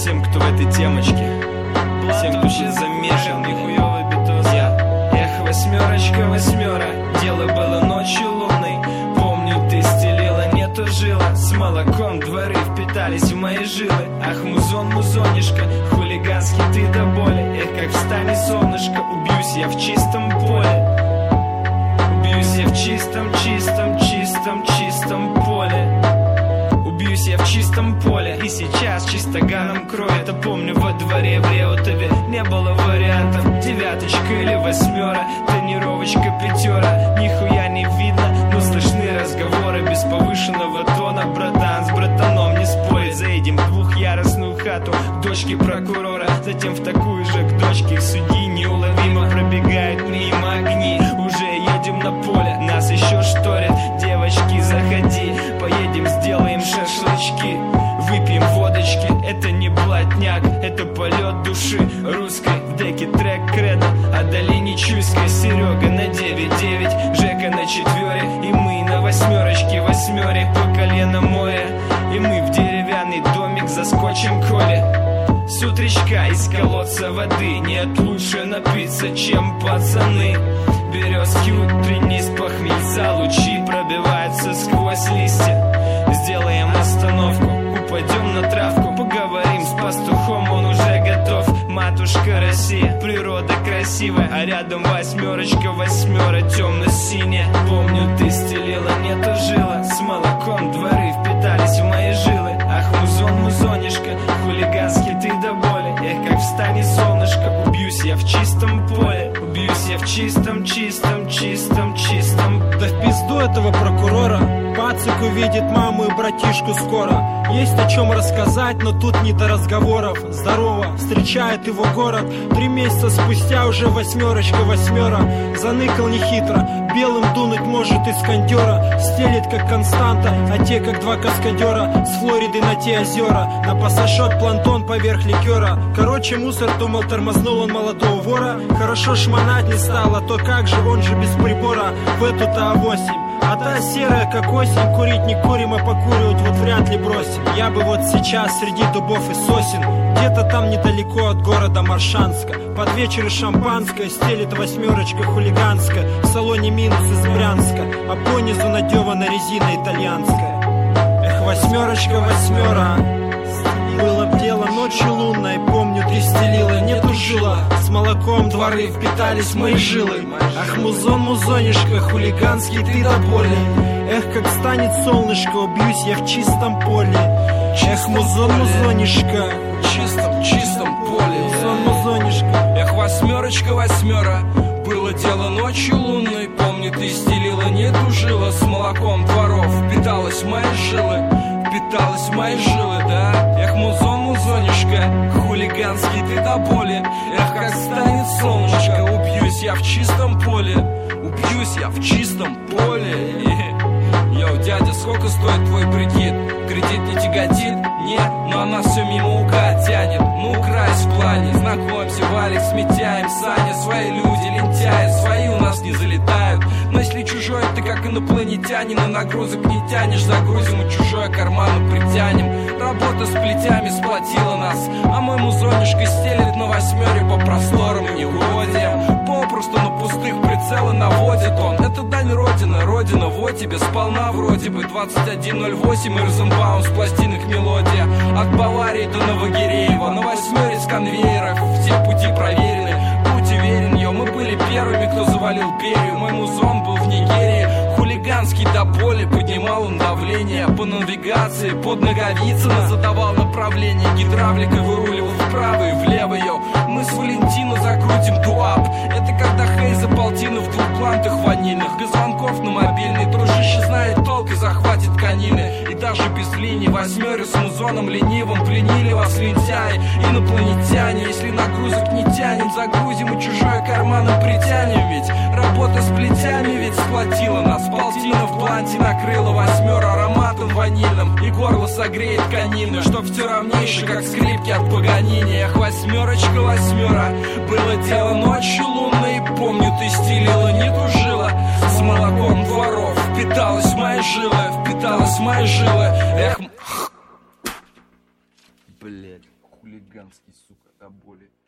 всем, кто в этой темочке, всем, кто сейчас замешан, нихуёвый битос. Эх, восьмерочка, восьмера, дело было ночью лунной. Помню, ты стелила, нету жила. С молоком дворы впитались в мои жилы. Ах, музон, музонишка, хулиганский ты до боли. Эх, как встанет солнышко, убьюсь я в чистом поле. Убьюсь я в чистом, чистом, чистом, чистом поле. Убьюсь я в чистом поле. И сейчас чистоганом кроет. А помню, во дворе в Реутове не было вариантов. Девяточка или восьмера, тонировочка пятера. Нихуя не видно, но слышны разговоры без повышенного тона. Братан с братаном не спорит. Заедем в двухъярусную хату к дочке прокурора. Затем в такую же к дочке судьи. Неуловимо пробегают мимо огни. Уже едем на поле, нас еще шторят. Девочки, заходи, поедем, сделаем шашлычки. Выпьем водочки, это не блатняк, это полет души русской. В деке трек кредо, а долине Чуйской. Серега на 9-9, Жека на 4. И мы на восьмерочке, восьмере по колено море. И мы в деревянный домик заскочим Коле. С утречка из колодца воды. Нет, лучше напиться, чем пацаны. Березки утренний с похмельца. Лучи пробиваются сквозь листья. Сделаем остановку, упадем на травку. Поговорим с пастухом, он уже готов. Матушка Россия, природа красивая. А рядом восьмерочка, восьмера темно-синяя. Помню, ты стелила, нету жила. С молоком дворы впитались в мои жилы. Ах, музон, музонишка, хулиганский ты до боли. Эх, как встанет солнышко, убьюсь я в чистом поле. Убьюсь я в чистом, чистом, чистом, чистом. Да в пизду этого прокурора. Пацик увидит маму и братишку скоро. Есть о чем рассказать, но тут не до разговоров. Здорово, встречает его город. 3 месяца спустя уже восьмерочка, восьмера. Заныкал нехитро, белым дунуть может из кондера. Стелит как константа, а те как 2 каскадера. С Флориды на те озера, на пассажок плантон поверх ликера. Короче, мусор думал, тормознул он молодого вора. Хорошо шмонать не стало, то как же, он же без прибора. В эту-то А8. А та серая, как осень, курить не курим, а покуривать вот вряд ли бросим. Я бы вот сейчас среди дубов и сосен, где-то там недалеко от города Маршанска. Под вечер шампанское стелит восьмерочка хулиганская. В салоне минус из Брянска, а понизу надевана резина итальянская. Эх, восьмерочка, восьмера, было б дело ночью лунной. Помню, ты стелила, нету жила. С молоком дворы впитались в мои жилы. Ах, музон, музонишка, хулиганский ты до боли. Эх, как станет солнышко, убьюсь я в чистом поле. Эх, музон, музонишка, чистом, чистом поле. Музон, музонишка. Эх, восьмерочка, восьмера, было дело ночью лунной. Помню, ты стелила, нету жила. С молоком дворов впиталась в мои жилы. Впиталась в мои жилы, да. Эх, музон, музонишка, хулиганский ты до боли. Эх, как станет солнышко, убьюсь я в чистом поле. Убьюсь я в чистом поле. Йоу, дядя, сколько стоит твой прикид? Кредит не тяготит? Нет, но она все мимо ука тянет. Ну, крась в плане, знакомься, валик сметяем. Саня, свои люди, лентяи, свои у нас не залетают. Но если чужой, ты как инопланетянин, и нагрузок не тянешь, загрузим и чужое карману притянем. Работа с плетями сплотила нас, а мой музонишка стелит на восьмере по просторам негодиям. Попросту на пустых прицелы наводит он. Это дань родина, родина, вот тебе сполна вроде бы. 21:08 и Розенбаум с пластинок мелодия. От Баварии до Новогиреева, на восьмере с конвейеров, все пути проверены. Будь уверен, йо, мы были первыми, кто завалил Берию. Мой музон был в Нигерии, хулиганский до боли. Поднимал он давление по навигации, под Наговицыно задавал направление. Гидравликой выруливал вправо и влево, йо. Мы с Валентино закрутим дуап. Это когда Хейза полтина в 2 плантах ванильных. Без звонков на мобильный, дружище знает толк и захватит конины. И даже без линий восьмерю с музоном ленивым пленили вас лентяи, инопланетяне. Если нагрузок не тянем, загрузим и чужое карманом притянем. Ведь работа с плетями ведь сплотила нас. Полтина в планте накрыла восьмеру ароматом ванильным. И горло согреет конины, чтоб все равнейше, как скрипки от Паганини. Эх, восьмерочка, восьмера, было дело ночью лунной. Помню, ты стелила, не тужила. С молоком дворов впиталась в мои жилы. Впиталась в мои жилы. Эх, блять. хулиганский, сука, до боли.